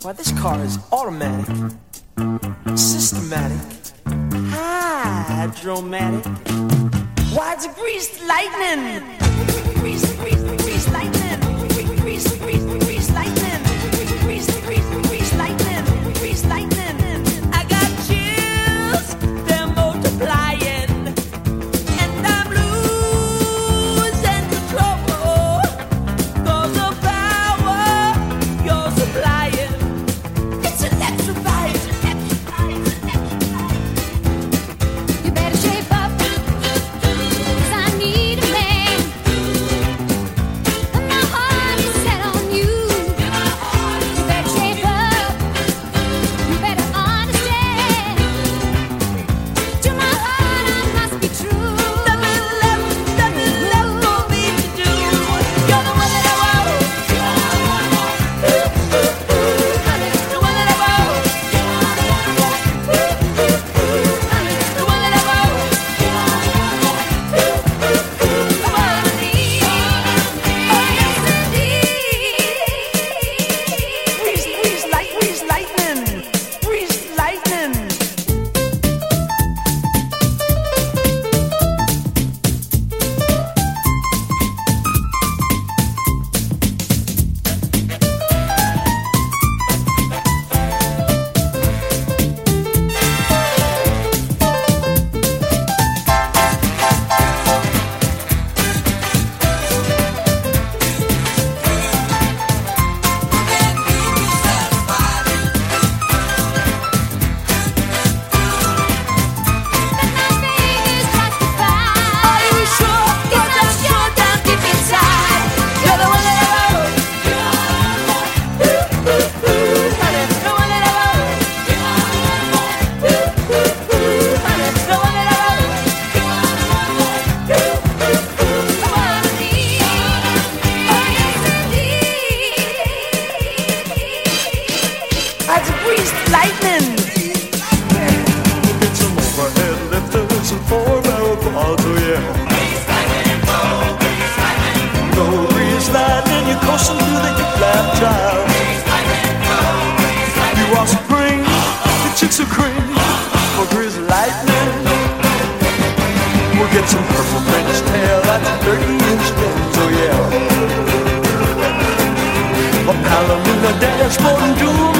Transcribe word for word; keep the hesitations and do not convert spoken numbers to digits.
Why, this car is automatic, systematic, hydromatic. Why, it's a greased lightning. Grease, grease, grease lightning. Grease, grease, grease lightning. Grease, grease, grease lightning. Grease lightning. I got chills, they're multiplying, and I'm losing control. 'Cause the power you're supplying, it's electrifying. You better shape up, 'cause I need a man. And my heart is set on you. You better shape up, you better understand. To my heart I must be true. Nothing left, nothing left for me to do. You're the one that I want. The one that I want. The one that I want. The one I need. Oh yes indeed. Grease, grease, light, grease, lightning. Grease, lightning. Are you sure? 'Cause I'm sure down deep inside, you're the one that I want. Honey, the one that I want. Honey, the one that I want. The one I need. Oh yes indeed. That's greased lightning. Get some overhead lifters and four-barrel quads, oh yeah. No grease lightning, you're coasting through the hip-lap drive. You are supreme, the chicks are cream for grease lightning. We'll get some purple French tail, that's thirty-inch bends, oh yeah. A Palomino dashboard and dual